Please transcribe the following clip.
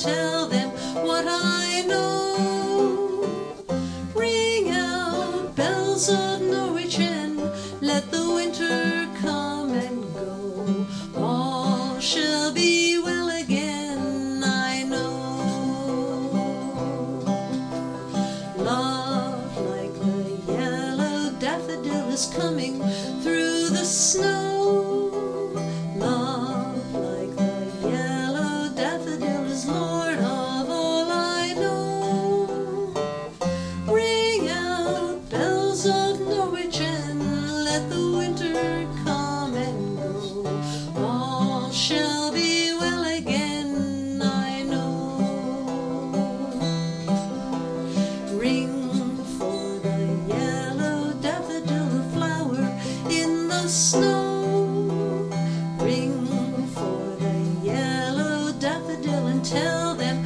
tell them what I know. Ring out bells of Norwich and let the winter come and go. All shall be well again, I know. Love like the yellow daffodil is coming through the snow. Love like the yellow daffodil is Lord of all I know. Ring out bells of Norwich and let the winter come and go. All shall be well again, I know. Ring for the yellow daffodil, a flower in the snow. Ring for the yellow daffodil and tell them